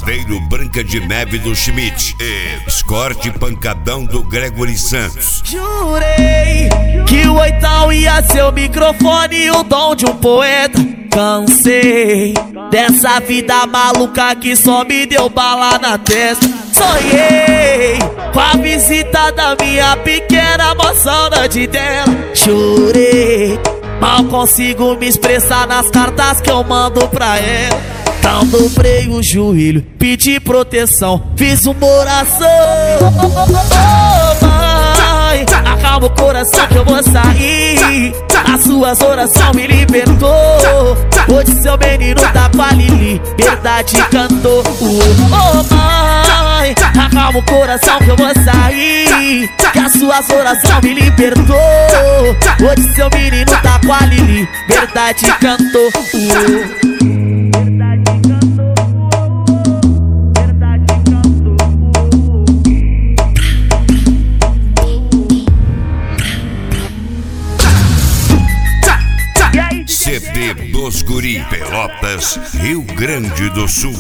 Padeiro Branca de Neve do Schmidt e Escorte Pancadão do Gregory Santos. Jurei que o oitão ia ser o microfone e o dom de um poeta. Cansei dessa vida maluca que só me deu bala na testa. Sonhei com a visita da minha pequena, mó saudade dela. Chorei, mal consigo me expressar nas cartas que eu mando pra ela. Então dobrei o joelho, pedi proteção, fiz uma oração. Oh, mãe, acalma o coração que eu vou sair. As suas orações me libertou. Hoje seu menino tá com a Lili, verdade cantou. Oh, mãe, acalma o coração que eu vou sair. Que as suas orações me libertou. Hoje seu menino tá com a Lili, verdade cantou. CD dos Guri, Pelotas, Rio Grande do Sul.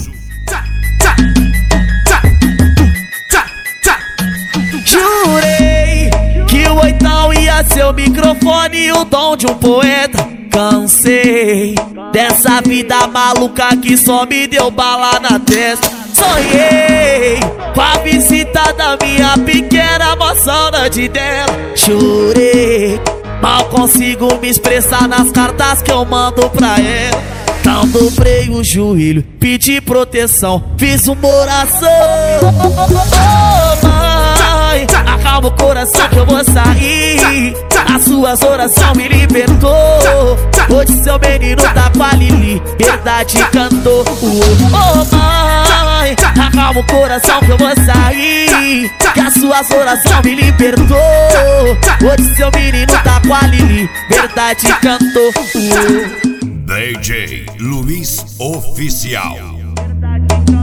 Jurei que o oitão ia ser o microfone e o dom de um poeta. Cansei dessa vida maluca que só me deu bala na testa. Sonhei com a visita da minha pequena, mó saudade dela. Chorei, mal consigo me expressar nas cartas que eu mando pra ela. Então dobrei o joelho, pedi proteção, fiz uma oração. Oh, mãe, acalma o coração que eu vou sair. As suas orações me libertou. Hoje seu menino tá com a Lili, verdade cantou. Oh, mãe, acalma o coração que eu vou sair. Que as suas orações me libertou. Hoje seu menino tá com a Lili, verdade cantou. DJ Luiz Oficial. Verdade cantou.